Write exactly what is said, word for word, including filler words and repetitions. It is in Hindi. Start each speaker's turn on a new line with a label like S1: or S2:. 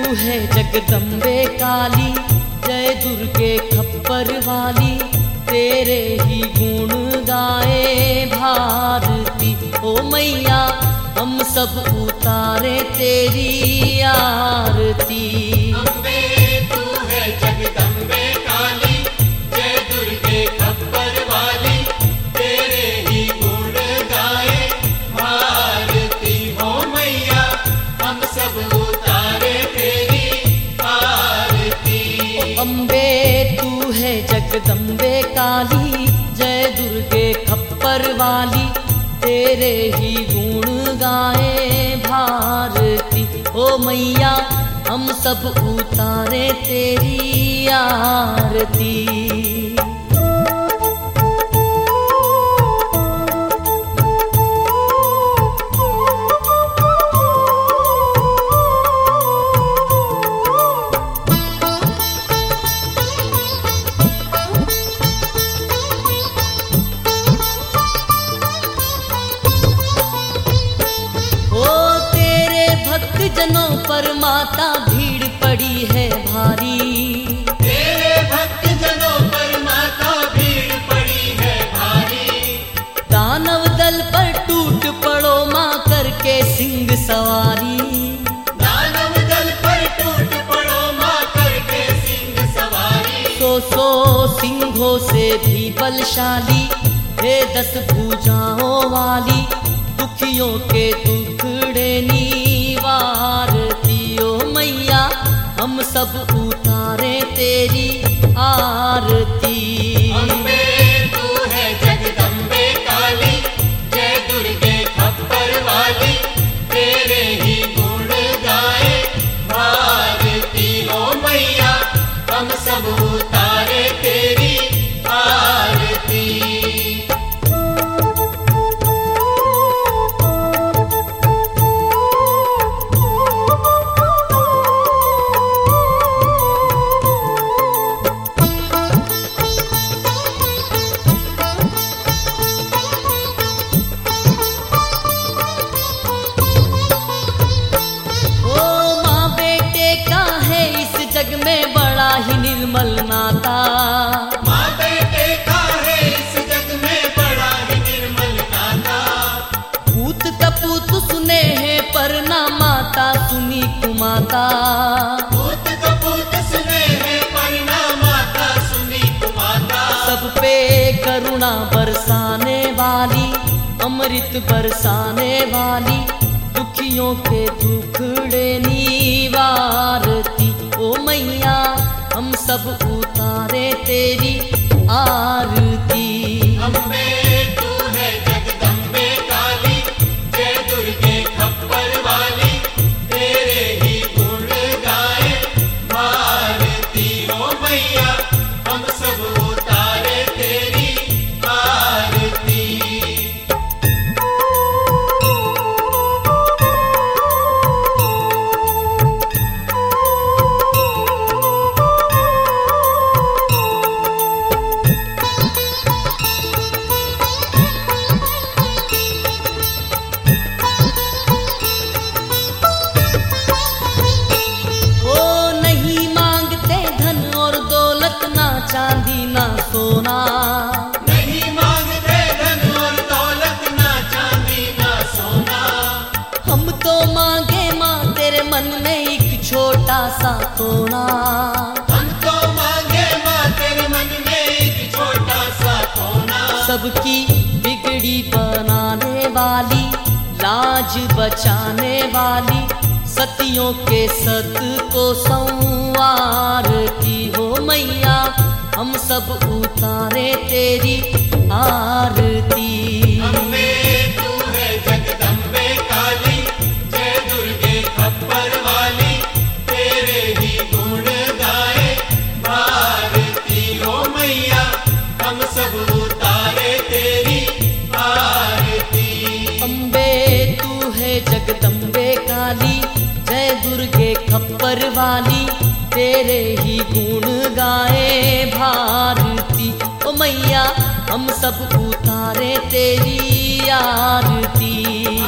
S1: है जगदम्बे काली, जय दुर्गे खप्पर वाली, तेरे ही गुण गाए भारती। ओ मैया हम सब उतारे तेरी आरती।
S2: अम्बे तू है जगदम्बे काली, जय दुर्गे खप्पर वाली, तेरे ही गुण गाए भारती। हो मैया हम सब उतारे तेरी आरती।
S1: अम्बे तू है जगदम्बे काली, जय दुर्गे खप्पर वाली, तेरे ही गुण गाए भारती। ओ मैया हम सब उतारे तेरी आरती। जनों पर माता भीड़ पड़ी है भारी,
S2: तेरे भक्त जनों पर माता भीड़ पड़ी है भारी।
S1: दानव दल पर टूट पड़ो माँ करके सिंह सवारी,
S2: दानव दल पर टूट पड़ो माँ करके सिंह सवारी।
S1: सो सो सिंहों से भी बलशाली, हे दस भुजाओं वाली, दुखियों के दुखड़े निवारती। ओ मैया हम सब उतारे तेरी आरती।
S2: अम्बे तू है जगदम्बे काली, जय दुर्गे खप्पर वाली, तेरे ही गुण गाए भारती। ओ मैया हम सब उतारे तेरी आरती।
S1: में बड़ा ही निर्मल नाता,
S2: माँ बेटे का है इस जग में बड़ा ही निर्मल नाता।
S1: पूत कपूत सुने हैं पर ना माता सुनी कुमाता,
S2: पूत कपूत सुने हैं पर ना माता सुनी कुमाता।
S1: सब पे करुणा बरसाने वाली, अमृत बरसाने वाली, दुखियों के दुखड़े निवारती। ओ मैया हम सब उतारे तेरी आरती।
S2: अम्बे तू है जगदम्बे काली, जय दुर्गे खप्पर वाली, तेरे ही गुण गाए भारती। ओ मैया हम सब उतारे तेरी आरती।
S1: चांदी ना सोना,
S2: नहीं मांगते धन और दौलत, ना चांदी ना सोना।
S1: हम तो मांगे माँ तेरे मन में एक छोटा सा कोना।
S2: हम तो मांगे माँ तेरे मन में एक छोटा सा कोना।
S1: सबकी बिगड़ी बनाने वाली, लाज बचाने वाली, सतियों के सत को संवारती। हो मैया हम सब उतारे तेरी आरती।
S2: अम्बे तू है जगदम्बे काली, जय दुर्गे खप्पर वाली, तेरे ही गुण गाए भारती। ओ मैया हम सब उतारे तेरी आरती।
S1: अम्बे तू है जगदम्बे काली, जय दुर्गे खप्पर वाली, तेरे ही गुण गाए भारती। ओ मैया हम सब उतारे तेरी आरती।